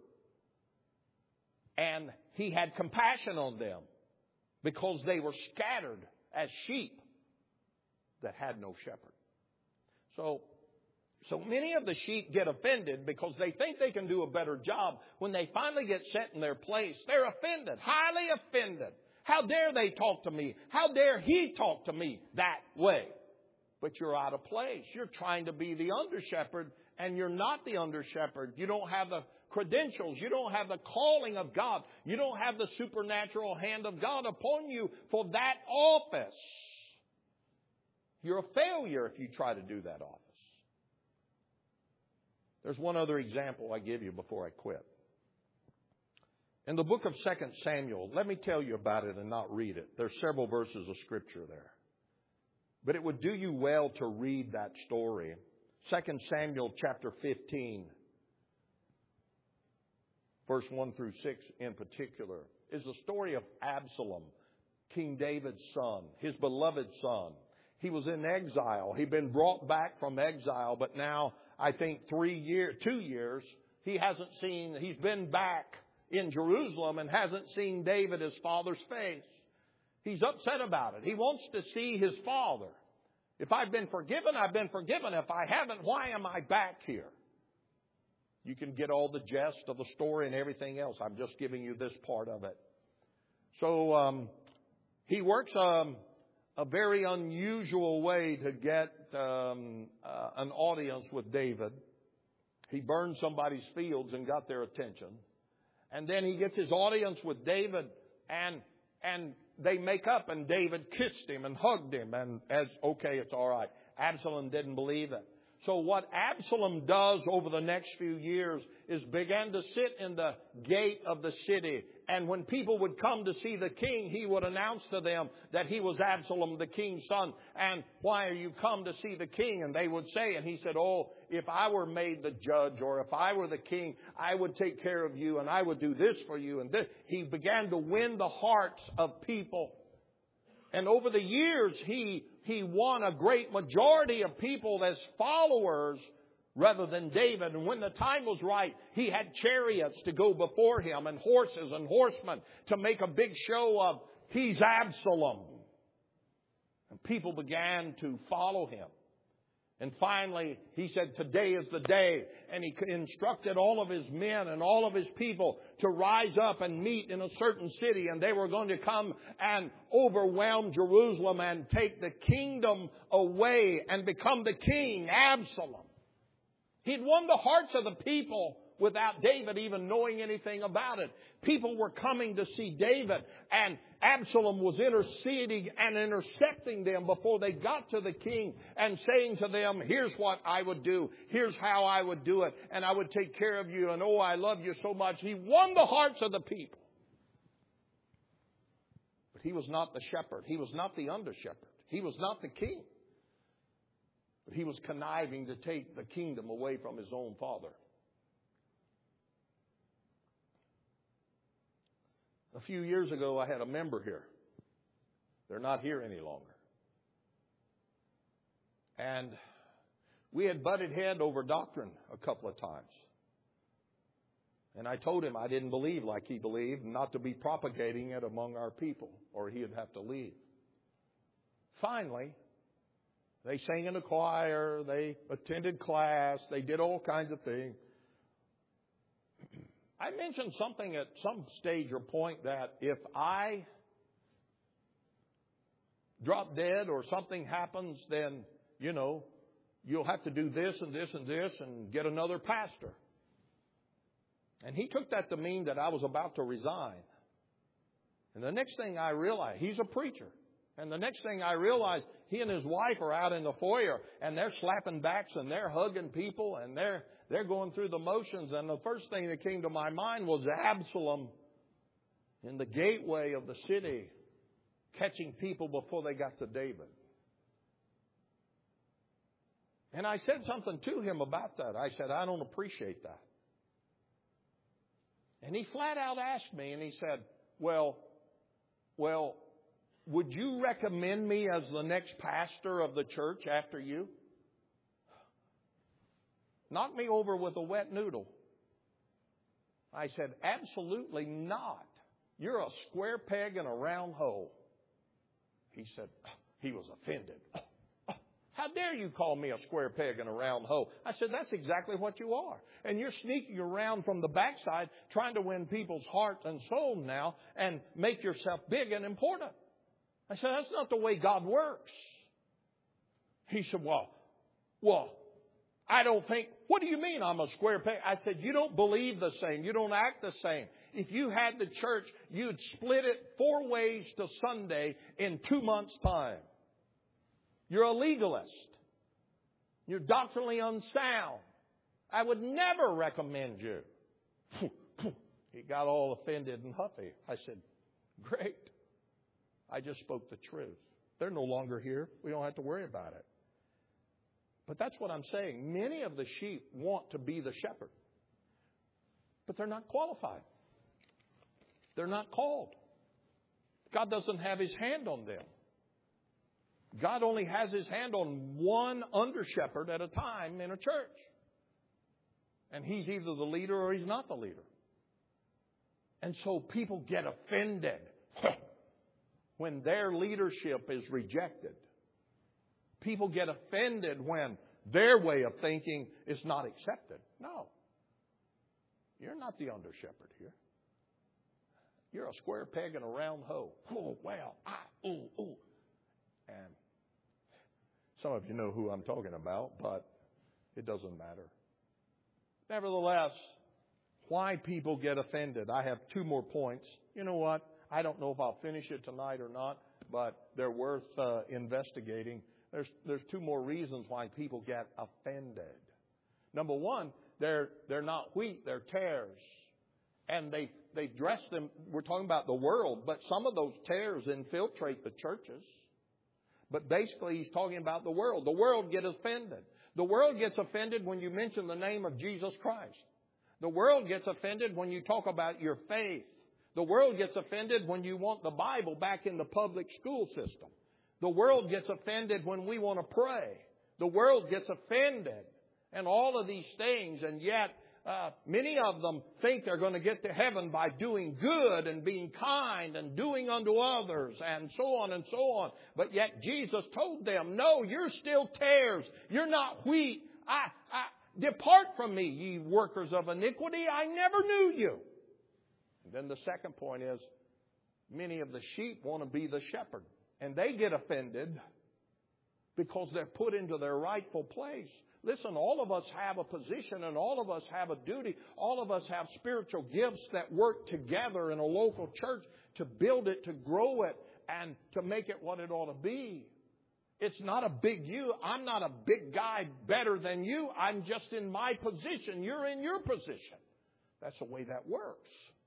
And he had compassion on them because they were scattered as sheep that had no shepherd. So, so many of the sheep get offended because they think they can do a better job. When they finally get set in their place, they're offended, highly offended. How dare they talk to me? How dare he talk to me that way? But you're out of place. You're trying to be the under shepherd, and you're not the under shepherd. You don't have the credentials. You don't have the calling of God. You don't have the supernatural hand of God upon you for that office. You're a failure if you try to do that office. There's one other example I give you before I quit. In the book of Second Samuel, let me tell you about it and not read it. There's several verses of Scripture there. But it would do you well to read that story. Second Samuel chapter fifteen, verse one through six in particular, is the story of Absalom, King David's son, his beloved son. He was in exile. He'd been brought back from exile, but now I think three years, two years, he hasn't seen, he's been back in Jerusalem and hasn't seen David, his father's face. He's upset about it. He wants to see his father. If I've been forgiven, I've been forgiven. If I haven't, why am I back here? You can get all the jest of the story and everything else. I'm just giving you this part of it. So um, he works um, a very unusual way to get um, uh, an audience with David. He burned somebody's fields and got their attention. And then he gets his audience with David, and and they make up, and David kissed him and hugged him. And as, okay, it's all right. Absalom didn't believe it. So what Absalom does over the next few years is began to sit in the gate of the city. And when people would come to see the king, he would announce to them that he was Absalom, the king's son. And why are you come to see the king? And they would say, and he said, oh, if I were made the judge, or if I were the king, I would take care of you and I would do this for you. And this. He began to win the hearts of people. And over the years, he He won a great majority of people as followers rather than David. And when the time was right, he had chariots to go before him and horses and horsemen to make a big show of, he's Absalom. And people began to follow him. And finally, he said, today is the day. And he instructed all of his men and all of his people to rise up and meet in a certain city. And they were going to come and overwhelm Jerusalem and take the kingdom away and become the king, Absalom. He'd won the hearts of the people without David even knowing anything about it. People were coming to see David, and Absalom was interceding and intercepting them before they got to the king and saying to them, here's what I would do. Here's how I would do it. And I would take care of you. And oh, I love you so much. He won the hearts of the people. But he was not the shepherd. He was not the under shepherd. He was not the king. But he was conniving to take the kingdom away from his own father. A few years ago, I had a member here. They're not here any longer. And we had butted head over doctrine a couple of times. And I told him I didn't believe like he believed, not to be propagating it among our people, or he'd have to leave. Finally, they sang in the choir, they attended class, they did all kinds of things. I mentioned something at some stage or point that if I drop dead or something happens, then, you know, you'll have to do this and this and this and get another pastor. And he took that to mean that I was about to resign. And the next thing I realized, he's a preacher. And the next thing I realized, he and his wife are out in the foyer and they're slapping backs and they're hugging people and they're they're going through the motions. And the first thing that came to my mind was Absalom in the gateway of the city catching people before they got to David. And I said something to him about that. I said, I don't appreciate that. And he flat out asked me, and he said, well, well, would you recommend me as the next pastor of the church after you? Knock me over with a wet noodle. I said, absolutely not. You're a square peg in a round hole. He said, he was offended. How dare you call me a square peg in a round hole? I said, that's exactly what you are. And you're sneaking around from the backside trying to win people's hearts and souls now and make yourself big and important. I said, that's not the way God works. He said, well, well, I don't think, what do you mean I'm a square peg? I said, you don't believe the same. You don't act the same. If you had the church, you'd split it four ways to Sunday in two months' time. You're a legalist. You're doctrinally unsound. I would never recommend you. He got all offended and huffy. I said, great. I just spoke the truth. They're no longer here. We don't have to worry about it. But that's what I'm saying. Many of the sheep want to be the shepherd. But they're not qualified. They're not called. God doesn't have His hand on them. God only has His hand on one under-shepherd at a time in a church. And he's either the leader or he's not the leader. And so people get offended when their leadership is rejected. People get offended when their way of thinking is not accepted. No. You're not the under-shepherd here. You're a square peg in a round hole. Oh, well, I, ooh, ooh. And some of you know who I'm talking about, but it doesn't matter. Nevertheless, why people get offended. I have two more points. You know what? I don't know if I'll finish it tonight or not, but they're worth uh, investigating. There's there's two more reasons why people get offended. Number one, they're they're not wheat, they're tares. And they they dress them, we're talking about the world, but some of those tares infiltrate the churches. But basically he's talking about the world. The world gets offended. The world gets offended when you mention the name of Jesus Christ. The world gets offended when you talk about your faith. The world gets offended when you want the Bible back in the public school system. The world gets offended when we want to pray. The world gets offended. And all of these things, and yet uh, many of them think they're going to get to heaven by doing good and being kind and doing unto others and so on and so on. But yet Jesus told them, no, you're still tares. You're not wheat. I, I, depart from me, ye workers of iniquity. I never knew you. And then the second point is, many of the sheep want to be the shepherd. And they get offended because they're put into their rightful place. Listen, all of us have a position and all of us have a duty. All of us have spiritual gifts that work together in a local church to build it, to grow it, and to make it what it ought to be. It's not a big you. I'm not a big guy better than you. I'm just in my position. You're in your position. That's the way that works.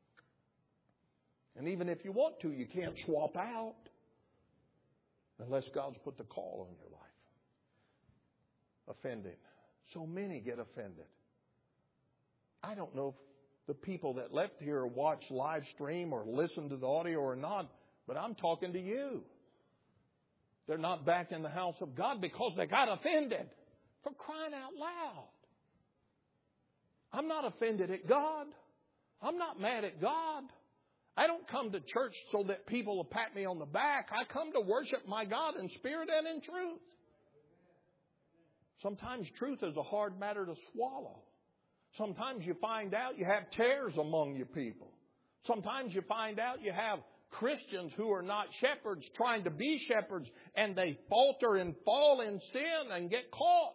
And even if you want to, you can't swap out unless God's put the call on your life. Offending. So many get offended. I don't know if the people that left here watch live stream or listen to the audio or not, but I'm talking to you. They're not back in the house of God because they got offended. For crying out loud. I'm not offended at God. I'm not mad at God. I don't come to church so that people will pat me on the back. I come to worship my God in spirit and in truth. Sometimes truth is a hard matter to swallow. Sometimes you find out you have tares among your people. Sometimes you find out you have Christians who are not shepherds trying to be shepherds, and they falter and fall in sin and get caught.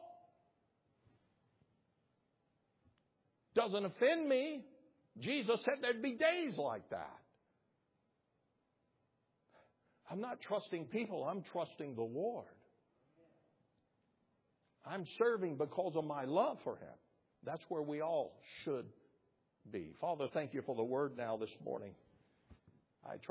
Doesn't offend me. Jesus said there'd be days like that. I'm not trusting people. I'm trusting the Lord. I'm serving because of my love for Him. That's where we all should be. Father, thank you for the word now this morning. I trust